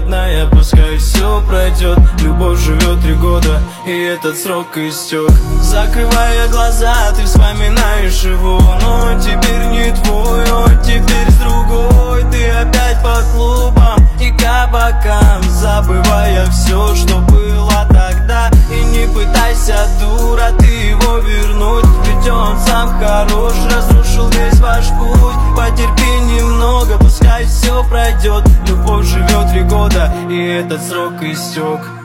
родная, пускай все пройдет. Любовь живет 3 года, и этот срок истек. Закрывая глаза, ты вспоминаешь его, но он теперь не твой, он теперь с другой. Ты опять по клубам и кабакам, забывая все, что было тогда. И не пытайся, дура, ты его вернуть, ведь он сам хорош, разрушил весь ваш путь. Потерпи немного, пускай все пройдет. Любовь живет 3 года, и этот срок истек.